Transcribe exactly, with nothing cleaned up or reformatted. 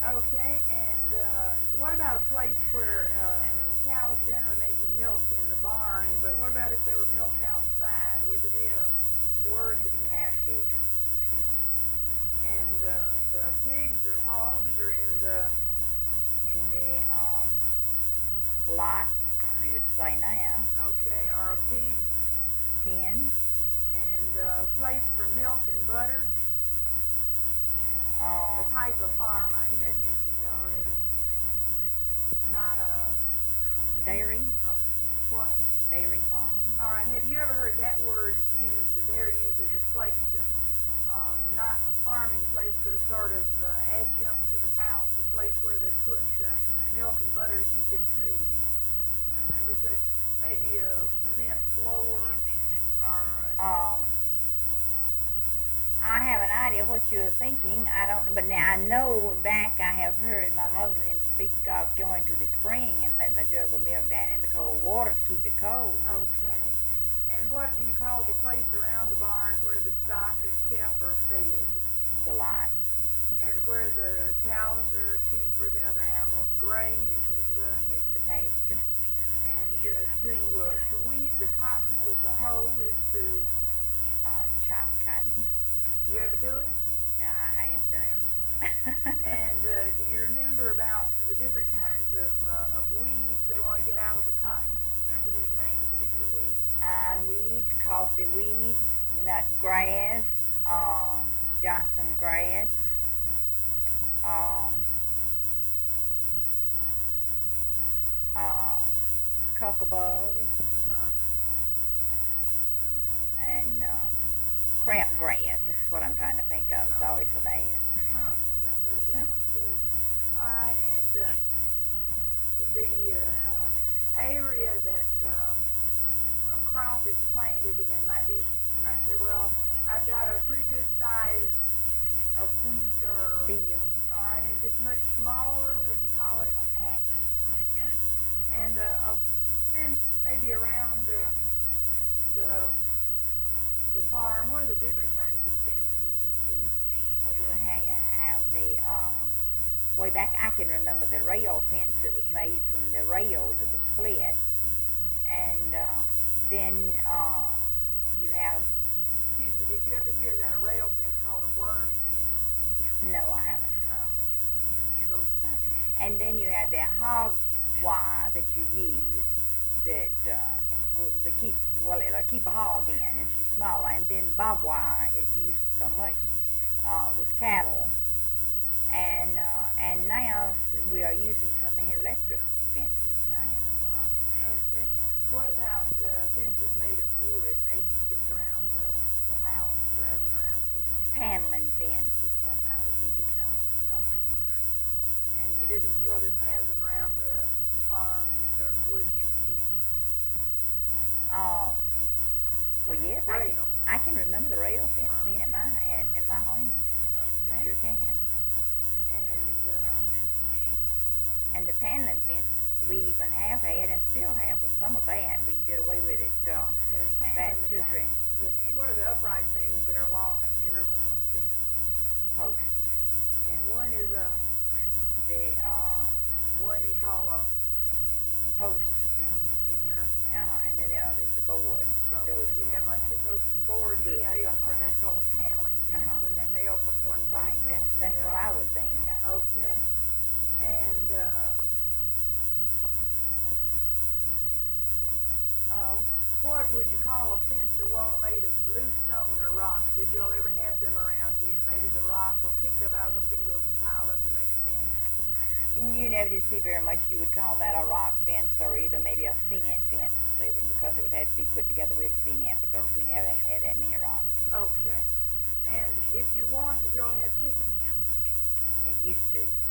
Okay, and uh, what about a place where uh, cows generally maybe milk in the barn, but what about if they were milked outside? Would there be a word At that the you... cow shed. Okay. And uh, the pigs or hogs are in the... In the um, lot, you would say now. Okay, or a pig... Pen. And a uh, place for milk and butter. Um, The type of farm, you may have mentioned it already. Not a... Dairy. Okay. What? Dairy farm. All right. Have you ever heard that word used? They're used as a place, uh, um, not a farming place, but a sort of uh, adjunct to the house, a place where they put uh, milk and butter to keep it cool. I remember such, maybe a cement floor, or... Um, I have an idea what you're thinking. I don't, but now I know back I have heard my mother and them speak of going to the spring and letting a jug of milk down in the cold water to keep it cold. Okay. And what do you call the place around the barn where the stock is kept or fed? The lot. And where the cows or sheep or the other animals graze is the... Is the pasture. And uh, to uh, to weed the cotton with a hoe is to... Uh, chop cotton. You ever do it? Yeah, I have done it. And uh, do you remember about the different kinds of uh, of weeds they want to get out of the cotton? Remember the names of any of the weeds? Iron weeds, coffee weeds, nut grass, um, Johnson grass, um, uh, cucumber, uh-huh. and uh, crabgrass. That's what I'm trying to think of. It's always so bad. Huh. I got heard of that one too. All right, and uh, the uh, uh, area that uh, a crop is planted in might be, you might say, well, I've got a pretty good size of wheat or... Field. All right, and if it's much smaller, would you call it... A patch. Okay. And uh, a fence maybe around uh, the... the farm. What are the different kinds of fences that you... Well, you have, have the, um, way back I can remember the rail fence that was made from the rails that was split. And uh, then uh, you have... Excuse me, did you ever hear that a rail fence called a worm fence? No, I haven't. I don't think so. Go ahead. Uh, and then you have the hog wire that you use that... Uh, that keeps, well, it'll keep a hog in. It's just smaller. And then barbed wire is used so much uh, with cattle. And uh, and now we are using so many electric fences now. Right. Okay. What about uh, fences made of wood, maybe just around the, the house rather than around people? Paneling fence is what I would think it's called. Okay. And you didn't, you all didn't have them around the, the farm, any sort of wood fences? Uh, well, yes, I can, Rail. I can remember the rail fence Right. being at my at, at my home. Okay. Sure can. And um, And the paneling fence we even have had and still have. Well, some of that we did away with it uh, there's back paneling, two or three the- what are the upright things that are along at the intervals on the fence? posts. And one is a The uh, one you call a post, in in your... uh, and then the other is the board. that Oh, so goes you from- have like two posts of boards that Yes, nailed uh-huh. for, and that's called a paneling fence, Uh-huh. when they nail from one post Right, to that's, the that's what other. I would think. I, Okay. And uh, uh, what would you call a fence or wall made of loose stone or rock? Did y'all ever have them around here? Maybe the rock were picked up out of the fields and piled up to make a fence. and you never did see very much. You would call that a rock fence or either maybe a cement fence. They would, because it would have to be put together with cement because we never have had that many rocks here. Okay. And if you wanted, did y'all have chickens? It used to.